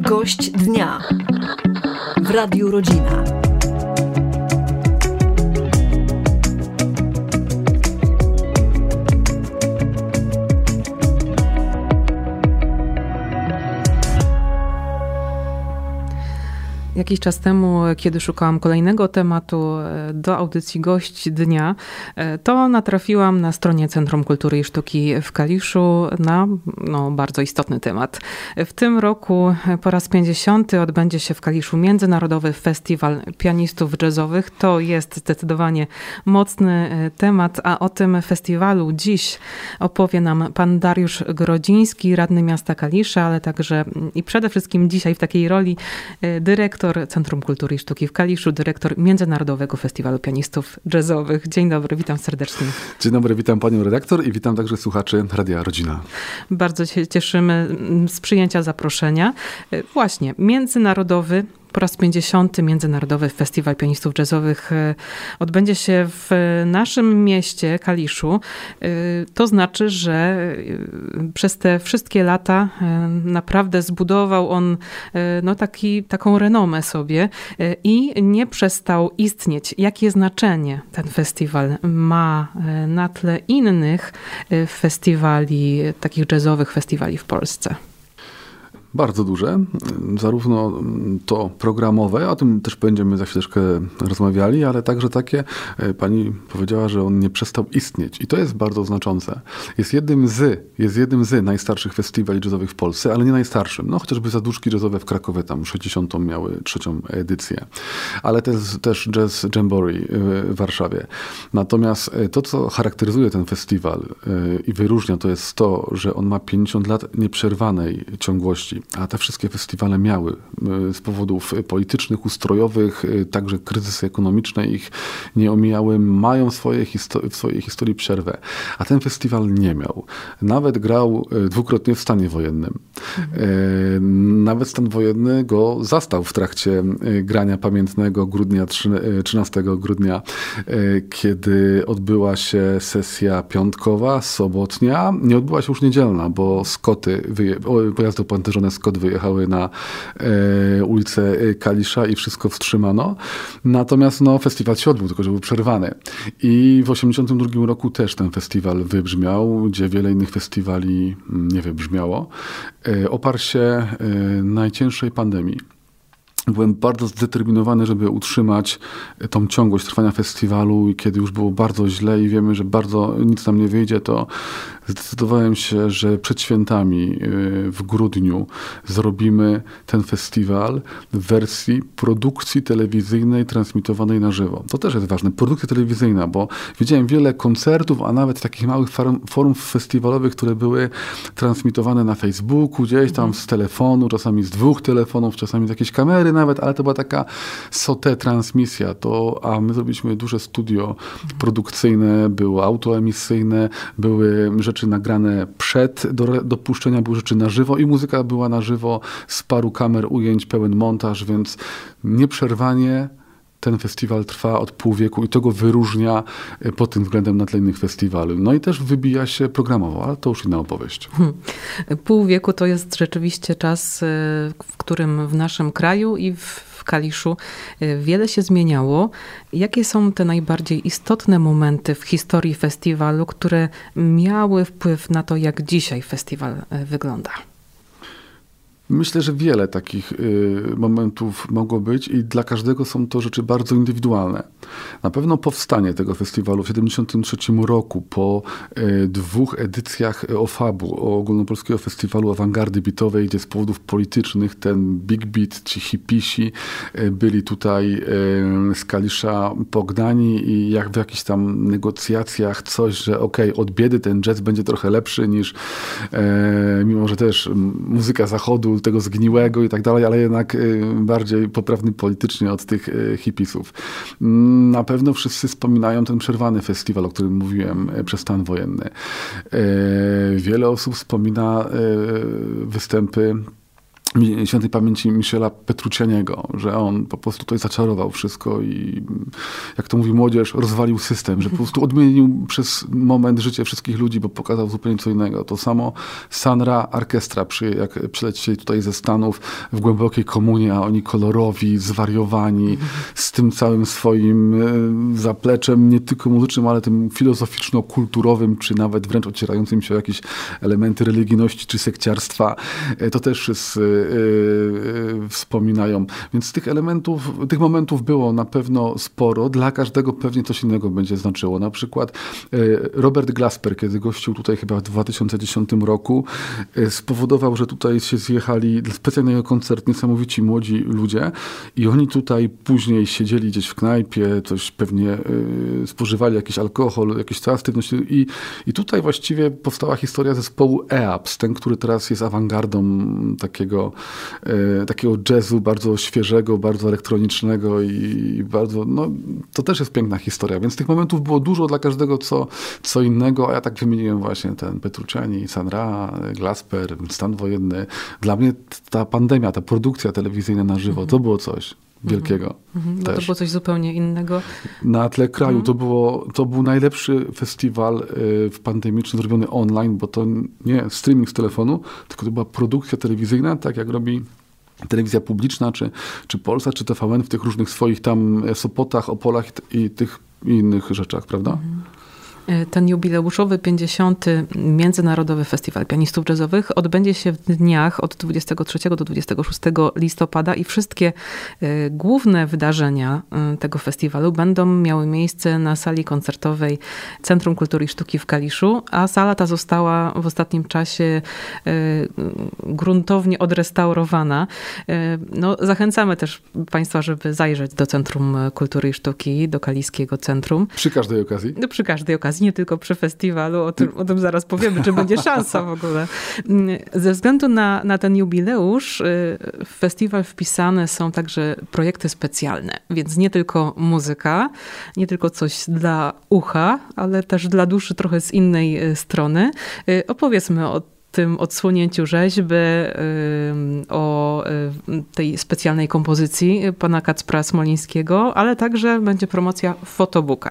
Gość dnia w Radiu Rodzina. Jakiś czas temu, kiedy szukałam kolejnego tematu do audycji Gość Dnia, to natrafiłam na stronie Centrum Kultury i Sztuki w Kaliszu na bardzo istotny temat. W tym roku po raz 50. odbędzie się w Kaliszu Międzynarodowy Festiwal Pianistów Jazzowych. To jest zdecydowanie mocny temat, a o tym festiwalu dziś opowie nam pan Dariusz Grodziński, radny miasta Kalisza, ale także i przede wszystkim dzisiaj w takiej roli dyrektor Centrum Kultury i Sztuki w Kaliszu, dyrektor Międzynarodowego Festiwalu Pianistów Jazzowych. Dzień dobry, witam serdecznie. Dzień dobry, witam panią redaktor i witam także słuchaczy Radia Rodzina. Bardzo się cieszymy z przyjęcia zaproszenia. Właśnie, po raz 50. Międzynarodowy Festiwal Pianistów Jazzowych odbędzie się w naszym mieście, Kaliszu. To znaczy, że przez te wszystkie lata naprawdę zbudował on taką renomę sobie i nie przestał istnieć. Jakie znaczenie ten festiwal ma na tle innych festiwali, takich jazzowych festiwali w Polsce? Bardzo duże, zarówno to programowe, o tym też będziemy za chwileczkę rozmawiali, ale także takie, pani powiedziała, że on nie przestał istnieć i to jest bardzo znaczące. Jest jednym z najstarszych festiwali jazzowych w Polsce, ale nie najstarszym. No chociażby Zaduszki Jazzowe w Krakowie, tam 60. miały 3. edycję, ale też Jazz Jamboree w Warszawie. Natomiast to, co charakteryzuje ten festiwal i wyróżnia, to jest to, że on ma 50 lat nieprzerwanej ciągłości. A te wszystkie festiwale miały z powodów politycznych, ustrojowych, także kryzysy ekonomiczne ich nie omijały, mają w swojej historii przerwę. A ten festiwal nie miał. Nawet grał dwukrotnie w stanie wojennym. Nawet stan wojenny go zastał w trakcie grania pamiętnego 13 grudnia, kiedy odbyła się sesja piątkowa, sobotnia. Nie odbyła się już niedzielna, bo pojazdy opancerzone Skot wyjechały na ulicę Kalisza i wszystko wstrzymano. Natomiast festiwal się odbył, tylko że był przerwany. I w 1982 roku też ten festiwal wybrzmiał, gdzie wiele innych festiwali nie wybrzmiało. Oparł się najcięższej pandemii. Byłem bardzo zdeterminowany, żeby utrzymać tą ciągłość trwania festiwalu i kiedy już było bardzo źle i wiemy, że bardzo nic nam nie wyjdzie, to zdecydowałem się, że przed świętami w grudniu zrobimy ten festiwal w wersji produkcji telewizyjnej transmitowanej na żywo. To też jest ważne. Produkcja telewizyjna, bo widziałem wiele koncertów, a nawet takich małych forumów festiwalowych, które były transmitowane na Facebooku, gdzieś tam z telefonu, czasami z 2 telefonów, czasami z jakiejś kamery nawet, ale to była taka sauté transmisja. A my zrobiliśmy duże studio produkcyjne, było autoemisyjne, były rzeczy nagrane przed dopuszczenia, były rzeczy na żywo i muzyka była na żywo z paru kamer ujęć, pełen montaż, więc nieprzerwanie ten festiwal trwa od pół wieku i to go wyróżnia pod tym względem na tle innych festiwali. No i też wybija się programowo, ale to już inna opowieść. Pół wieku to jest rzeczywiście czas, w którym w naszym kraju i w Kaliszu wiele się zmieniało. Jakie są te najbardziej istotne momenty w historii festiwalu, które miały wpływ na to, jak dzisiaj festiwal wygląda? Myślę, że wiele takich momentów mogło być i dla każdego są to rzeczy bardzo indywidualne. Na pewno powstanie tego festiwalu w 1973 roku po 2 edycjach OFAB-u, Ogólnopolskiego Festiwalu Awangardy Beatowej, gdzie z powodów politycznych ten Big Beat, ci hipisi byli tutaj z Kalisza pognani i jak w jakichś tam negocjacjach coś, że od biedy ten jazz będzie trochę lepszy niż, mimo że też muzyka zachodu, tego zgniłego i tak dalej, ale jednak bardziej poprawny politycznie od tych hipisów. Na pewno wszyscy wspominają ten przerwany festiwal, o którym mówiłem, przez stan wojenny. Wiele osób wspomina występy świętej pamięci Michela Petruccianiego, że on po prostu tutaj zaczarował wszystko i jak to mówi młodzież, rozwalił system, że po prostu odmienił przez moment życie wszystkich ludzi, bo pokazał zupełnie co innego. To samo Sun Ra Orchestra, jak przylecieli tutaj ze Stanów w głębokiej komunii, a oni kolorowi, zwariowani, z tym całym swoim zapleczem, nie tylko muzycznym, ale tym filozoficzno-kulturowym, czy nawet wręcz ocierającym się o jakieś elementy religijności, czy sekciarstwa. To też jest wspominają. Więc tych momentów było na pewno sporo. Dla każdego pewnie coś innego będzie znaczyło. Na przykład Robert Glasper, kiedy gościł tutaj chyba w 2010 roku, spowodował, że tutaj się zjechali specjalnie na koncert niesamowici młodzi ludzie i oni tutaj później siedzieli gdzieś w knajpie, coś pewnie spożywali jakiś alkohol, jakieś cała aktywność i tutaj właściwie powstała historia zespołu EAPS, ten, który teraz jest awangardą takiego jazzu bardzo świeżego, bardzo elektronicznego i bardzo, no to też jest piękna historia, więc tych momentów było dużo dla każdego co innego, a ja tak wymieniłem właśnie ten Petrucciani, Sun Ra, Glasper, stan wojenny. Dla mnie ta pandemia, ta produkcja telewizyjna na żywo, to było coś wielkiego. Bo to było coś zupełnie innego. Na tle kraju to był najlepszy festiwal w pandemiczny zrobiony online, bo to nie streaming z telefonu, tylko to była produkcja telewizyjna, tak jak robi telewizja publiczna, czy Polsat, czy TVN w tych różnych swoich tam Sopotach, Opolach i tych innych rzeczach, prawda? Ten jubileuszowy 50. Międzynarodowy Festiwal Pianistów Jazzowych odbędzie się w dniach od 23 do 26 listopada i wszystkie główne wydarzenia tego festiwalu będą miały miejsce na sali koncertowej Centrum Kultury i Sztuki w Kaliszu, a sala ta została w ostatnim czasie gruntownie odrestaurowana. No, zachęcamy też Państwa, żeby zajrzeć do Centrum Kultury i Sztuki, do Kaliskiego Centrum. Przy każdej okazji? No, przy każdej okazji. Nie tylko przy festiwalu, o tym zaraz powiemy, czy będzie szansa w ogóle. Ze względu na ten jubileusz w festiwal wpisane są także projekty specjalne, więc nie tylko muzyka, nie tylko coś dla ucha, ale też dla duszy trochę z innej strony. Opowiedzmy o tym odsłonięciu rzeźby, o tej specjalnej kompozycji pana Kacpra Smolińskiego, ale także będzie promocja photobooka.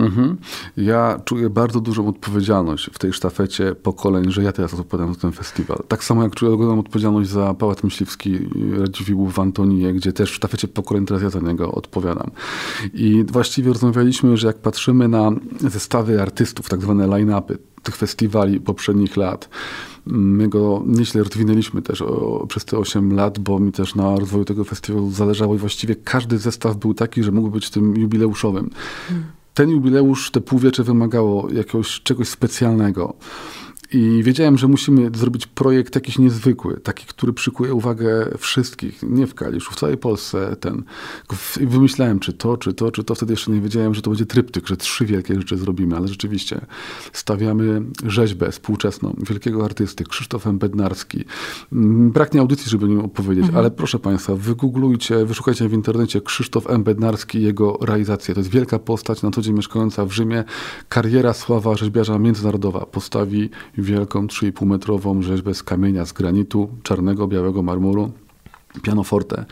Ja czuję bardzo dużą odpowiedzialność w tej sztafecie pokoleń, że ja teraz odpowiadam za ten festiwal. Tak samo jak czuję ogromną odpowiedzialność za Pałac Myśliwski Radziwiłłów w Antonii, gdzie też w sztafecie pokoleń teraz ja za niego odpowiadam. I właściwie rozmawialiśmy, że jak patrzymy na zestawy artystów, tak zwane line-upy tych festiwali poprzednich lat, my go nieźle rozwinęliśmy też przez te 8 lat, bo mi też na rozwoju tego festiwalu zależało i właściwie każdy zestaw był taki, że mógł być tym jubileuszowym. Ten jubileusz, te półwiecze wymagało czegoś specjalnego. I wiedziałem, że musimy zrobić projekt jakiś niezwykły, taki, który przykuje uwagę wszystkich, nie w Kaliszu, w całej Polsce. I wymyślałem, czy to. Wtedy jeszcze nie wiedziałem, że to będzie tryptyk, że 3 wielkie rzeczy zrobimy, ale rzeczywiście stawiamy rzeźbę współczesną wielkiego artysty, Krzysztof M. Bednarski. Braknie audycji, żeby o nim opowiedzieć, ale proszę Państwa, wygooglujcie, wyszukajcie w internecie Krzysztof M. Bednarski i jego realizację. To jest wielka postać, na co dzień mieszkająca w Rzymie. Kariera, sława rzeźbiarza międzynarodowa. Postawi wielką 3,5-metrową rzeźbę z kamienia, z granitu, czarnego, białego marmuru, pianoforte.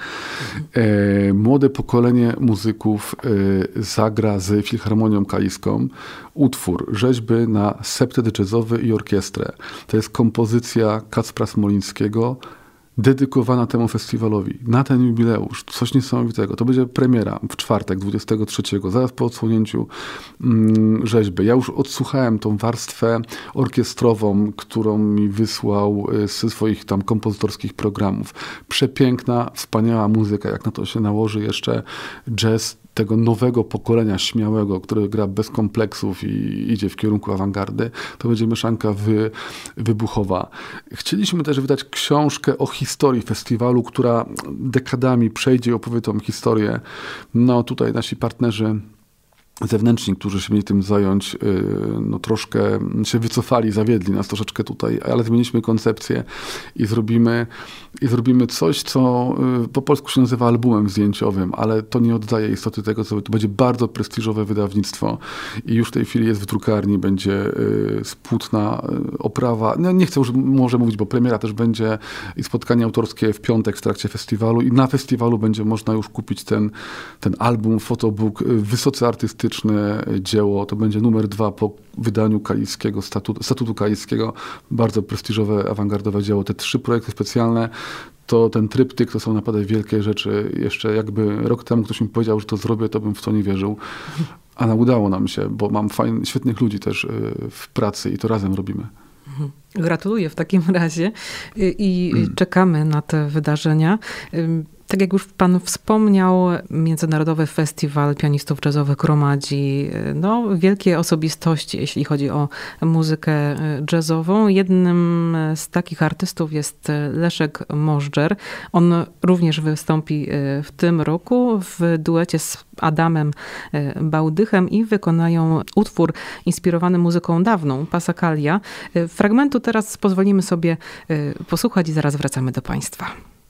Młode pokolenie muzyków zagra z Filharmonią Kaliską utwór rzeźby na septet jazzowy i orkiestrę. To jest kompozycja Kacpra Smolińskiego, dedykowana temu festiwalowi, na ten jubileusz. Coś niesamowitego. To będzie premiera w czwartek, 23, zaraz po odsłonięciu rzeźby. Ja już odsłuchałem tą warstwę orkiestrową, którą mi wysłał ze swoich tam kompozytorskich programów. Przepiękna, wspaniała muzyka. Jak na to się nałoży jeszcze jazz tego nowego pokolenia śmiałego, które gra bez kompleksów i idzie w kierunku awangardy, to będzie mieszanka wybuchowa. Chcieliśmy też wydać książkę o historii festiwalu, która dekadami przejdzie i opowie tą historię. No tutaj nasi partnerzy zewnętrzni, którzy się mieli tym zająć, no troszkę się wycofali, zawiedli nas troszeczkę tutaj, ale zmieniliśmy koncepcję i zrobimy coś, co po polsku się nazywa albumem zdjęciowym, ale to nie oddaje istoty tego, co to będzie bardzo prestiżowe wydawnictwo i już w tej chwili jest w drukarni, będzie spłótna oprawa. No, nie chcę już może mówić, bo premiera też będzie i spotkanie autorskie w piątek w trakcie festiwalu i na festiwalu będzie można już kupić ten album, fotobook, wysoce artystyczne dzieło. To będzie numer 2 po wydaniu Kaliskiego, Statutu Kaliskiego. Bardzo prestiżowe, awangardowe dzieło. Te 3 projekty specjalne, to ten tryptyk, to są naprawdę wielkie rzeczy. Jeszcze jakby rok temu ktoś mi powiedział, że to zrobię, to bym w to nie wierzył. Ale udało nam się, bo mam świetnych ludzi też w pracy i to razem robimy. Gratuluję w takim razie i czekamy na te wydarzenia. Tak jak już pan wspomniał, Międzynarodowy Festiwal Pianistów Jazzowych gromadzi wielkie osobistości, jeśli chodzi o muzykę jazzową. Jednym z takich artystów jest Leszek Możdżer. On również wystąpi w tym roku w duecie z Adamem Bałdychem i wykonają utwór inspirowany muzyką dawną, Passacaglia. Fragmentu teraz pozwolimy sobie posłuchać i zaraz wracamy do państwa.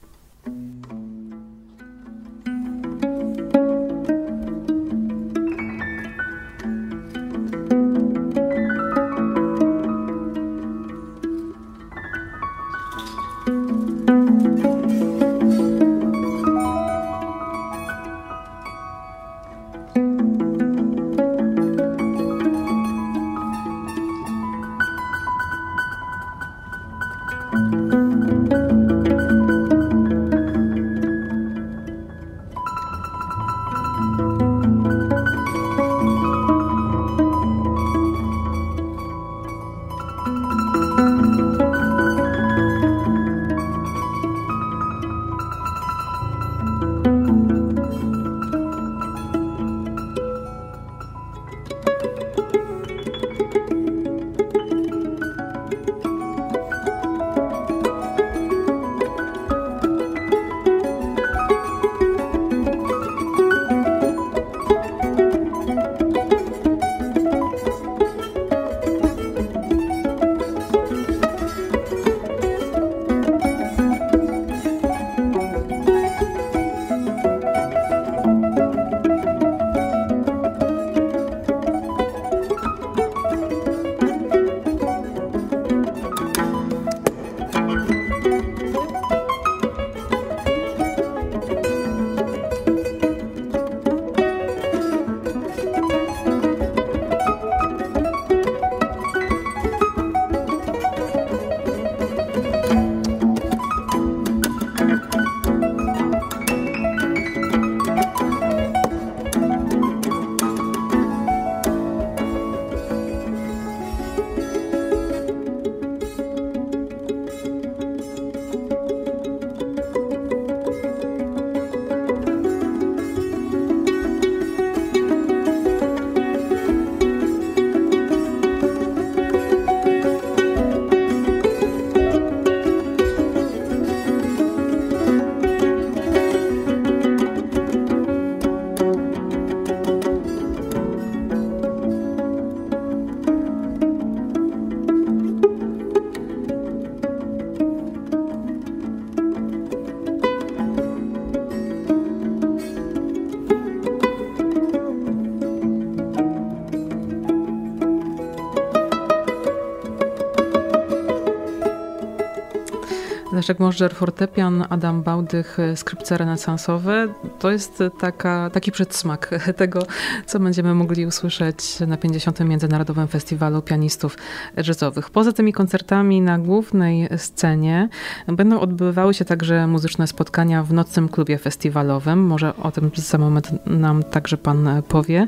Leszek Możdżer, fortepian, Adam Bałdych, skrzypce renesansowe. To jest taki przedsmak tego, co będziemy mogli usłyszeć na 50. Międzynarodowym Festiwalu Pianistów Jazzowych. Poza tymi koncertami na głównej scenie będą odbywały się także muzyczne spotkania w nocnym klubie festiwalowym. Może o tym za moment nam także pan powie.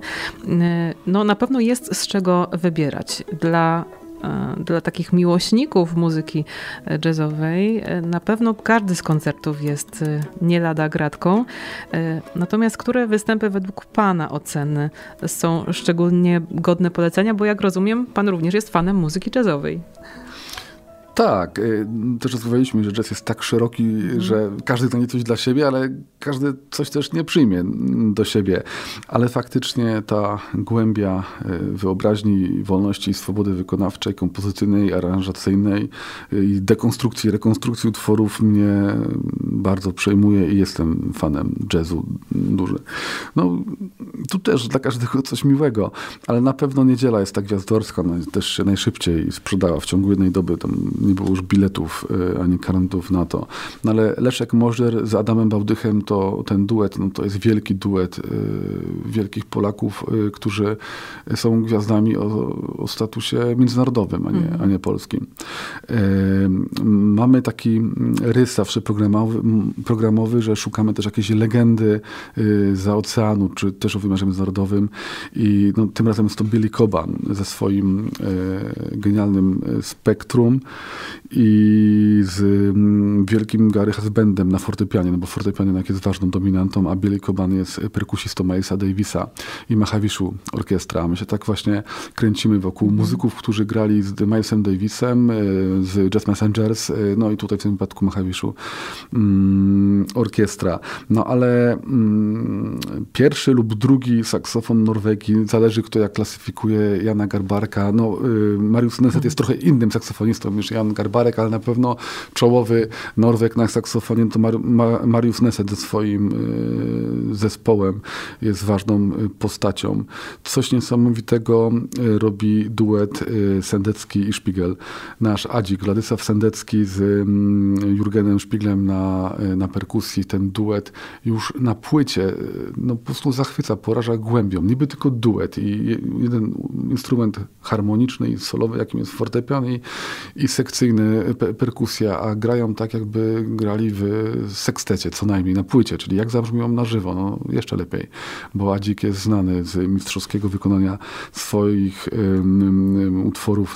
No, na pewno jest z czego wybierać. Dla takich miłośników muzyki jazzowej na pewno każdy z koncertów jest nie lada gratką. Natomiast które występy według pana oceny są szczególnie godne polecenia? Bo jak rozumiem, pan również jest fanem muzyki jazzowej. Tak, też rozmawialiśmy, że jazz jest tak szeroki, że każdy znajdzie coś dla siebie, ale każdy coś też nie przyjmie do siebie. Ale faktycznie ta głębia wyobraźni, wolności i swobody wykonawczej, kompozycyjnej, aranżacyjnej i dekonstrukcji, rekonstrukcji utworów mnie bardzo przejmuje i jestem fanem jazzu duży. No, tu też dla każdego coś miłego, ale na pewno niedziela jest tak gwiazdorska, no, też się najszybciej sprzedała w ciągu jednej doby. Tam nie było już biletów ani karantów na to. No, ale Leszek Możdżer z Adamem Bałdychem, to ten duet, no, to jest wielki duet wielkich Polaków, którzy są gwiazdami o statusie międzynarodowym, a nie polskim. Mamy taki rys zawsze programowy, że szukamy też jakiejś legendy za oceanu, czy też o wymiarze międzynarodowym. I no, tym razem jest to Billy Cobham ze swoim genialnym Spektrum i z wielkim Gary Husbandem na fortepianie, no bo fortepian jest ważną dominantą, a Billy Cobham jest perkusistą Milesa Davisa i Mahavishu Orkiestra. My się tak właśnie kręcimy wokół muzyków, którzy grali z Milesem Davisem, z Jazz Messengers, no i tutaj w tym wypadku Mahavishu Orkiestra. No ale pierwszy lub drugi saksofon Norwegii, zależy kto jak klasyfikuje Jana Garbarka. No, Mariusz Neset jest trochę innym saksofonistą niż Jan Garbarek, ale na pewno czołowy Norweg na saksofonie to Mariusz Neset ze swoim zespołem jest ważną postacią. Coś niesamowitego robi duet Sendecki i Szpigel. Nasz Adzik, Władysław Sendecki z Jurgenem Szpiglem na perkusji. Ten duet już na płycie no, po prostu zachwyca, poraża głębią. Niby tylko duet i jeden instrument harmoniczny i solowy, jakim jest fortepian i sekcyjny perkusja, a grają tak, jakby grali w sekstecie, co najmniej na płycie, czyli jak zabrzmią na żywo, no jeszcze lepiej, bo Adzik jest znany z mistrzowskiego wykonania swoich utworów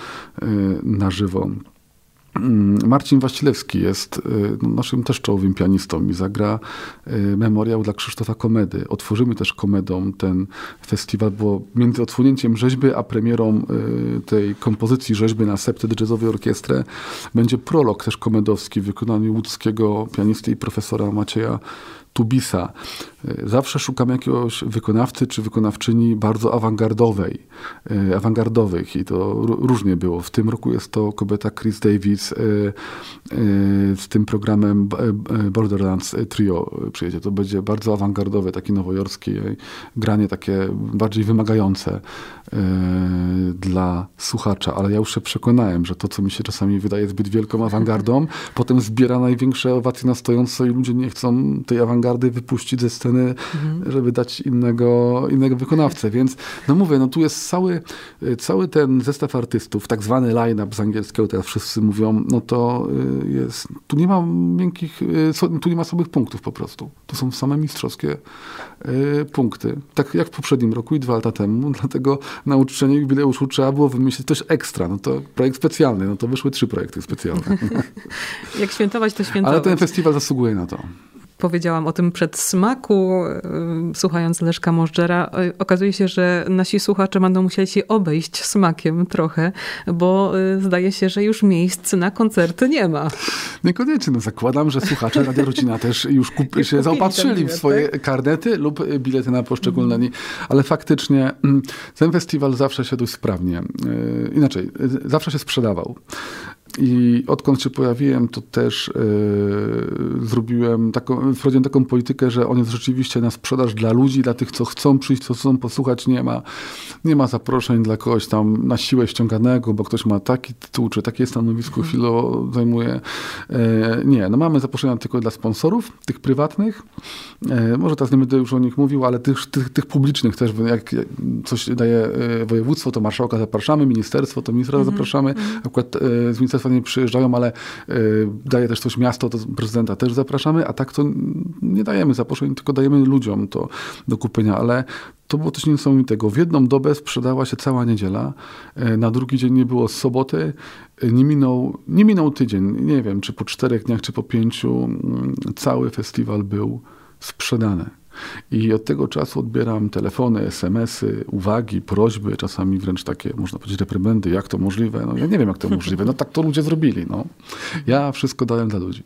na żywo. Marcin Wasilewski jest naszym też czołowym pianistą i zagra memoriał dla Krzysztofa Komedy. Otworzymy też Komedą ten festiwal, bo między odsłonięciem rzeźby a premierą tej kompozycji rzeźby na septet jazzowej orkiestrę będzie prolog też komedowski w wykonaniu łódzkiego pianisty i profesora Macieja Tubisa. Zawsze szukamy jakiegoś wykonawcy czy wykonawczyni bardzo awangardowych i to różnie było. W tym roku jest to kobieta Chris Davis z tym programem Borderlands Trio przyjedzie. To będzie bardzo awangardowe, takie nowojorskie granie, takie bardziej wymagające dla słuchacza, ale ja już się przekonałem, że to, co mi się czasami wydaje zbyt wielką awangardą, potem zbiera największe owacje na stojąco i ludzie nie chcą tej awangardy wypuścić ze sceny, żeby dać innego wykonawcę. Więc no mówię, no tu jest cały ten zestaw artystów, tak zwany line-up z angielskiego, teraz wszyscy mówią, no to jest, tu nie ma tu nie ma słabych punktów po prostu. To są same mistrzowskie punkty. Tak jak w poprzednim roku i 2 lata temu, dlatego na uczczenie jubileuszu trzeba było wymyślić coś ekstra. No to projekt specjalny, no to wyszły 3 projekty specjalne. Jak świętować, to świętować. Ale ten festiwal zasługuje na to. Powiedziałam o tym przedsmaku, słuchając Leszka Możdżera. Okazuje się, że nasi słuchacze będą musieli się obejść smakiem trochę, bo zdaje się, że już miejsc na koncerty nie ma. Niekoniecznie. No zakładam, że słuchacze Radia Rodzina też już się zaopatrzyli w swoje karnety lub bilety na poszczególne dni. Ale faktycznie ten festiwal zawsze się dość sprawnie, inaczej, zawsze się sprzedawał. I odkąd się pojawiłem, to też wprowadziłem taką politykę, że on jest rzeczywiście na sprzedaż dla ludzi, dla tych, co chcą przyjść, co chcą posłuchać. Nie ma zaproszeń dla kogoś tam na siłę ściąganego, bo ktoś ma taki tytuł, czy takie stanowisko chwilę zajmuje. Nie, no mamy zaproszenia tylko dla sponsorów, tych prywatnych. Może teraz nie będę już o nich mówił, ale tych publicznych też, jak coś daje województwo, to marszałka zapraszamy, ministerstwo, to ministra zapraszamy. Akurat z ministerstwa nie przyjeżdżają, ale daje też coś miasto, to prezydenta też zapraszamy, a tak to nie dajemy zaproszeń, tylko dajemy ludziom to do kupienia, ale to było coś niesamowitego. W jedną dobę sprzedała się cała niedziela, na drugi dzień nie było soboty, nie minął tydzień, nie wiem, czy po 4 dniach, czy po 5, cały festiwal był sprzedany. I od tego czasu odbieram telefony, SMS-y, uwagi, prośby, czasami wręcz takie, można powiedzieć, reprymendy. Jak to możliwe? No ja nie wiem, jak to możliwe. No tak to ludzie zrobili. No. Ja wszystko dałem dla ludzi.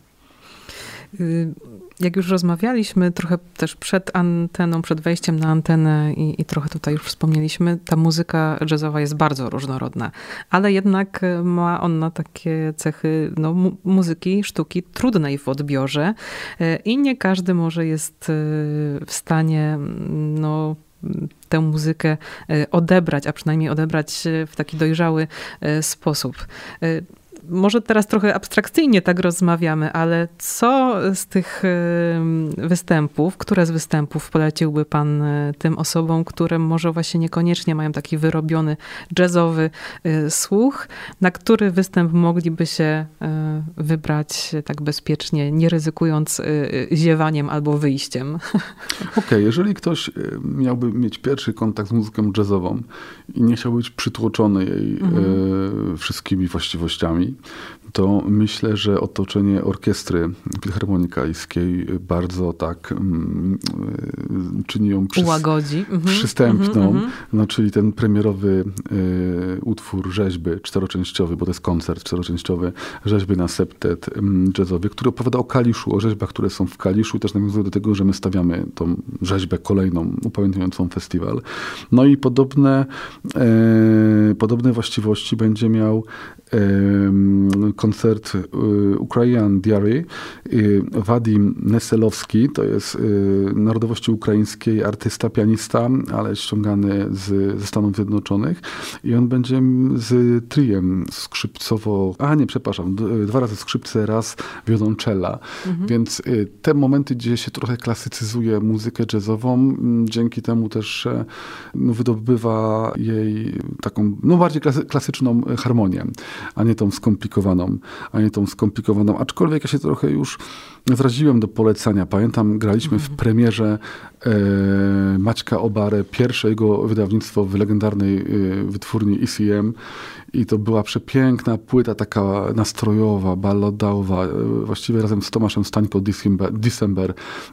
Jak już rozmawialiśmy trochę też przed anteną, przed wejściem na antenę i trochę tutaj już wspomnieliśmy, ta muzyka jazzowa jest bardzo różnorodna, ale jednak ma ona takie cechy muzyki, sztuki trudnej w odbiorze i nie każdy może jest w stanie tę muzykę odebrać, a przynajmniej odebrać w taki dojrzały sposób. Może teraz trochę abstrakcyjnie tak rozmawiamy, ale co z tych występów, które z występów poleciłby pan tym osobom, które może właśnie niekoniecznie mają taki wyrobiony jazzowy słuch, na który występ mogliby się wybrać tak bezpiecznie, nie ryzykując ziewaniem albo wyjściem? Okej, jeżeli ktoś miałby mieć pierwszy kontakt z muzyką jazzową i nie chciał być przytłoczony jej wszystkimi właściwościami, to myślę, że otoczenie orkiestry Filharmonii Kaliskiej bardzo tak czyni ją ułagodzi. Przystępną. No, czyli ten premierowy utwór rzeźby czteroczęściowy, bo to jest koncert czteroczęściowy, rzeźby na septet jazzowy, który opowiada o Kaliszu, o rzeźbach, które są w Kaliszu i też nawiązuje do tego, że my stawiamy tą rzeźbę kolejną, upamiętniającą festiwal. No i podobne właściwości będzie miał koncert Ukrainian Diary. Wadim Neselowski, to jest narodowości ukraińskiej artysta, pianista, ale ściągany ze Stanów Zjednoczonych. I on będzie z triem dwa razy skrzypce, raz wioloncella. Więc te momenty, gdzie się trochę klasycyzuje muzykę jazzową, dzięki temu też wydobywa jej taką bardziej klasyczną harmonię, a nie tą skomplikowaną. Aczkolwiek ja się trochę już zraziłem do polecania. Pamiętam, graliśmy w premierze Maćka Obarę, pierwsze jego wydawnictwo w legendarnej wytwórni ECM i to była przepiękna płyta, taka nastrojowa, balladowa, właściwie razem z Tomaszem Stańko December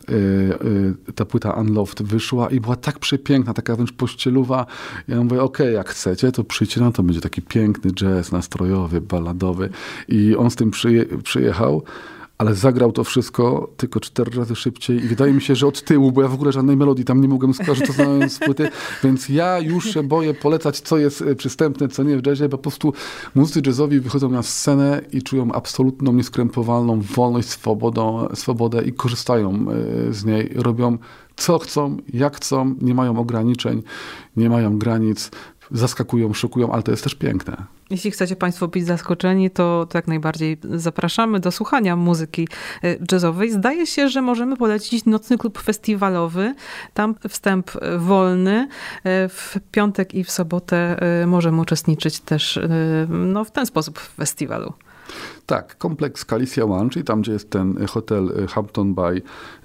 ta płyta Unloved wyszła i była tak przepiękna, taka wręcz pościeluwa. Ja mówię, jak chcecie, to przyjdźcie, to będzie taki piękny jazz nastrojowy, balladowy i on z tym przyjechał. Ale zagrał to wszystko tylko 4 razy szybciej i wydaje mi się, że od tyłu, bo ja w ogóle żadnej melodii tam nie mogłem skojarzyć, to znałem z płyty, więc ja już się boję polecać, co jest przystępne, co nie w jazzie, bo po prostu muzycy jazzowi wychodzą na scenę i czują absolutną, nieskrępowaną wolność, swobodę i korzystają z niej, robią co chcą, jak chcą, nie mają ograniczeń, nie mają granic, zaskakują, szokują, ale to jest też piękne. Jeśli chcecie państwo być zaskoczeni, to jak najbardziej zapraszamy do słuchania muzyki jazzowej. Zdaje się, że możemy polecić Nocny Klub Festiwalowy. Tam wstęp wolny. W piątek i w sobotę możemy uczestniczyć też w ten sposób w festiwalu. Tak, kompleks Calicia One, czyli tam, gdzie jest ten hotel Hampton by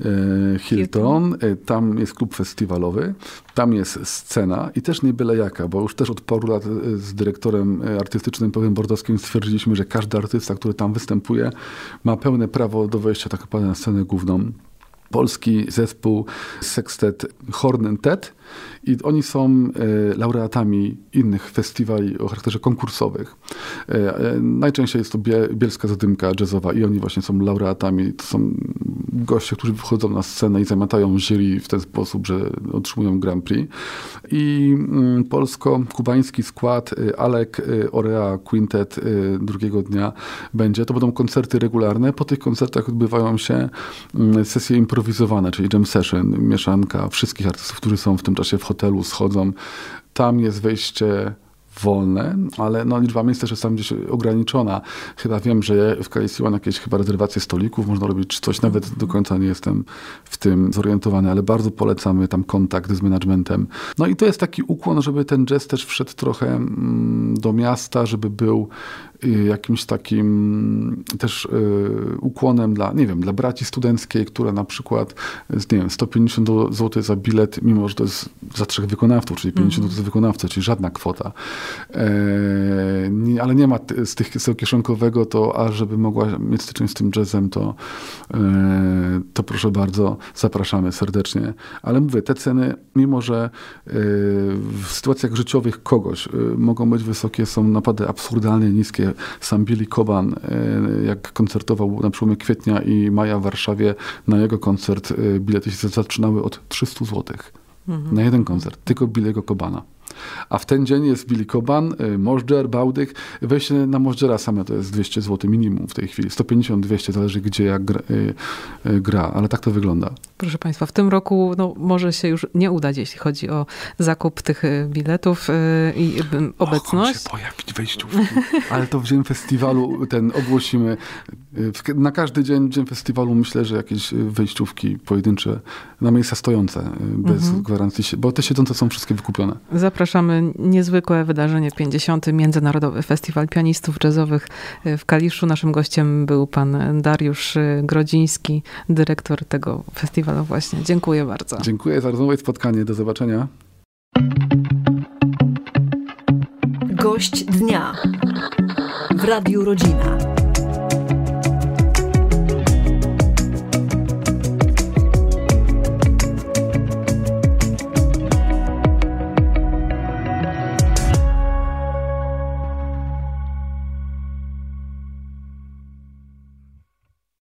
Hilton. Tam jest klub festiwalowy, tam jest scena i też nie byle jaka, bo już też od paru lat z dyrektorem artystycznym Pawłem Bordowskim stwierdziliśmy, że każdy artysta, który tam występuje, ma pełne prawo do wejścia tak naprawdę na scenę główną. Polski zespół Sextet Horn Tet i oni są laureatami innych festiwali o charakterze konkursowych. Najczęściej jest to Bielska Zadymka jazzowa i oni właśnie są laureatami. To są goście, którzy wychodzą na scenę i zamiatają jury w ten sposób, że otrzymują Grand Prix. I polsko-kubański skład Alek Orea Quintet drugiego dnia będzie. To będą koncerty regularne. Po tych koncertach odbywają się sesje improwizowane, czyli jam session, mieszanka wszystkich artystów, którzy są w tym czasie w hotelu, schodzą. Tam jest wejście wolne, ale liczba miejsc też jest tam gdzieś ograniczona. Chyba wiem, że w Calicia One jakieś rezerwacje stolików można robić, coś nawet do końca nie jestem w tym zorientowany, ale bardzo polecamy tam kontakt z managementem. No i to jest taki ukłon, żeby ten jazz też wszedł trochę do miasta, żeby był jakimś takim też ukłonem dla braci studenckiej, która na przykład 150 zł za bilet, mimo że to jest za 3 wykonawców, czyli 50 zł za wykonawcę, czyli żadna kwota. ale nie ma z tych kieszonkowego, to a żeby mogła mieć styczność z tym jazzem, to proszę bardzo, zapraszamy serdecznie. Ale mówię, te ceny, mimo że w sytuacjach życiowych kogoś mogą być wysokie, są naprawdę absurdalnie niskie. Sam Billy Coban, jak koncertował na przełomie kwietnia i maja w Warszawie, na jego koncert bilety się zaczynały od 300 zł. Na jeden koncert, tylko Billy'ego Cobana. A w ten dzień jest Billy Coban, Możdżer, Bałdych. Wejście na Możdżera same to jest 200 zł minimum w tej chwili. 150-200, zależy gdzie, jak gra, ale tak to wygląda. Proszę Państwa, w tym roku może się już nie udać, jeśli chodzi o zakup tych biletów i obecność. Mogą się pojawić wejściówki, ale to w dzień festiwalu ogłosimy. Na każdy dzień festiwalu myślę, że jakieś wejściówki pojedyncze na miejsca stojące, bez gwarancji, bo te siedzące są wszystkie wykupione. Zapraszamy. Niezwykłe wydarzenie, 50. Międzynarodowy Festiwal Pianistów Jazzowych w Kaliszu. Naszym gościem był pan Dariusz Grodziński, dyrektor tego festiwalu właśnie. Dziękuję bardzo. Dziękuję za rozmowę i spotkanie. Do zobaczenia. Gość dnia w Radiu Rodzina.